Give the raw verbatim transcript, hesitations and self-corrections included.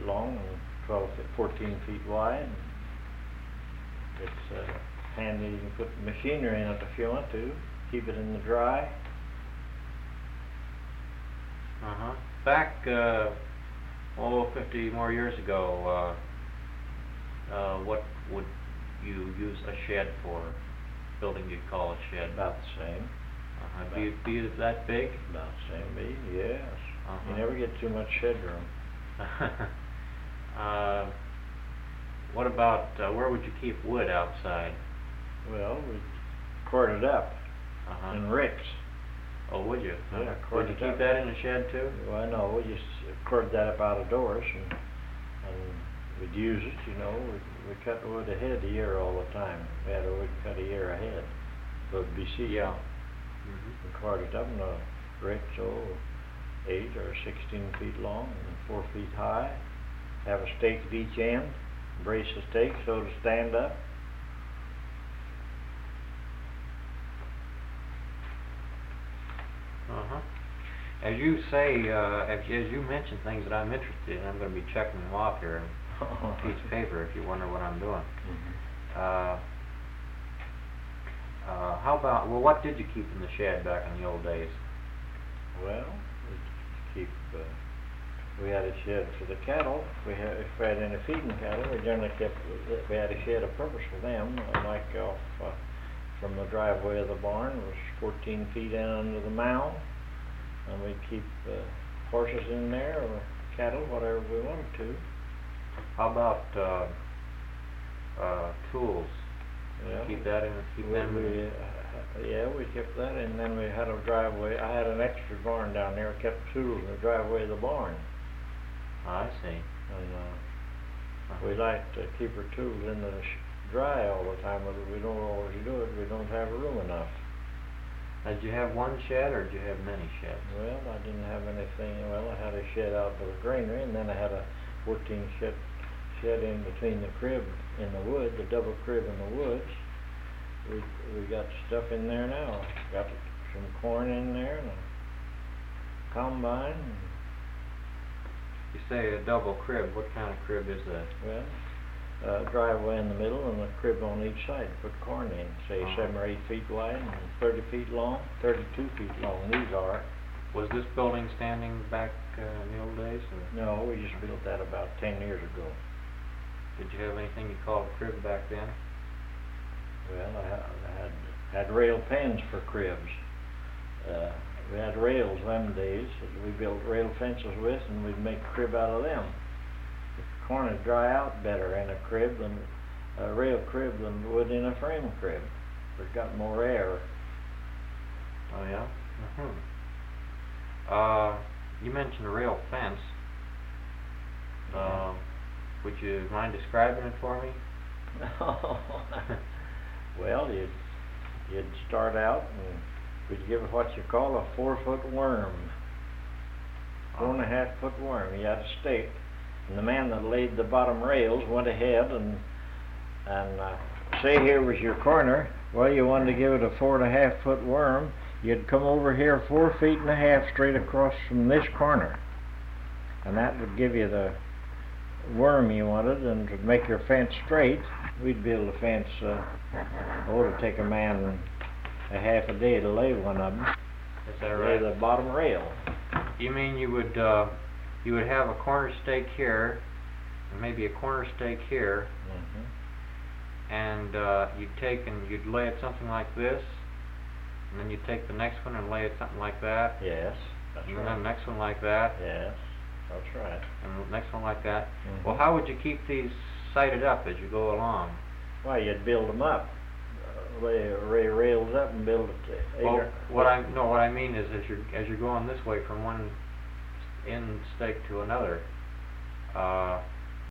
long and twelve, fourteen feet wide. And it's uh, handy. You can put machinery in it if you want to. Keep it in the dry. Uh huh. Back, uh, oh, fifty more years ago, uh, uh, what would you use a shed for? Building you'd call a shed? About the same. Uh-huh. Be it, be it that big? About the same big, yes. Uh-huh. You never get too much shed room. uh, what about, uh, where would you keep wood outside? Well, we cord it up uh-huh. in ricks. Oh, would you? Yeah, uh-huh. cord Would you it keep up. that in a shed too? Well, no, we just cord that up out of doors, and, and we'd use it, you know. We we cut wood ahead a year all the time. We had a wood cut a year ahead, so it'd be sealed. Yeah. Mm-hmm. We cord it up in a rick, so eight or sixteen feet long and four feet high. Have a stake at each end, brace the stake so to stand up. Uh-huh. As you say, uh, as, as you mention things that I'm interested in, I'm going to be checking them off here on a piece of paper if you wonder what I'm doing. Mm-hmm. uh, uh, how about, well, what did you keep in the shed back in the old days? Well, we keep, uh, we had a shed for the cattle. We had, if we had any feeding cattle, we generally kept, we had a shed of purpose for them, like off uh, from the driveway of the barn. It was fourteen feet in under the mound, and we'd keep uh, horses in there or cattle, whatever we wanted to. How about uh, uh, tools? Yeah, keep that in, keep we, them we, in. uh, yeah, we kept that, and then we had a driveway. I had an extra barn down there. I kept tools in the driveway of the barn. I see. And uh, uh-huh. we like to keep our tools in the sh dry all the time, but we don't always do it. We don't have room enough. Now, did you have one shed, or did you have many sheds? Well, I didn't have anything. Well, I had a shed out by the granary, and then I had a fourteen shed shed in between the crib in the wood, the double crib in the woods. We we got stuff in there now. Got some corn in there and a combine. And you say a double crib. What kind of crib is that? well, uh, driveway in the middle and a crib on each side. Put corn in, say uh-huh. seven or eight feet wide and thirty feet long, thirty-two feet long. These are. Was this building standing back uh, in the old days? Or? No, we just built that about ten years ago. Did you have anything you called a crib back then? Well, I, ha I had had rail pens for cribs. Uh, we had rails them days that we built rail fences with, and we'd make a crib out of them. The corn would dry out better in a crib than a rail crib than would in a frame crib. It got more air. Oh yeah. Mm-hmm. Uh, you mentioned a rail fence. Uh, would you mind describing it for me? Well, you'd, you'd start out and we'd give it what you call a four-foot worm. Four and a half foot worm. You had a stake, and the man that laid the bottom rails went ahead and and uh, say here was your corner. Well, you wanted to give it a four and a half foot worm. You'd come over here four feet and a half straight across from this corner, and that would give you the worm you wanted, and to make your fence straight, we'd build a fence. Uh, oh, it'd take a man a half a day to lay one of them. Is that lay right? the bottom rail. You mean you would uh, you would have a corner stake here, and maybe a corner stake here, Mm-hmm. and uh, you'd take and you'd lay it something like this, and then you'd take the next one and lay it something like that. Yes, that's and right. then the next one like that. Yes, that's right. And the next one like that. Mm-hmm. Well, how would you keep these sighted up as you go along? Well, you'd build them up, uh, lay, lay rails up and build it. To Well, either, what I no, what I mean is as you're as you're going this way from one end stake to another, uh,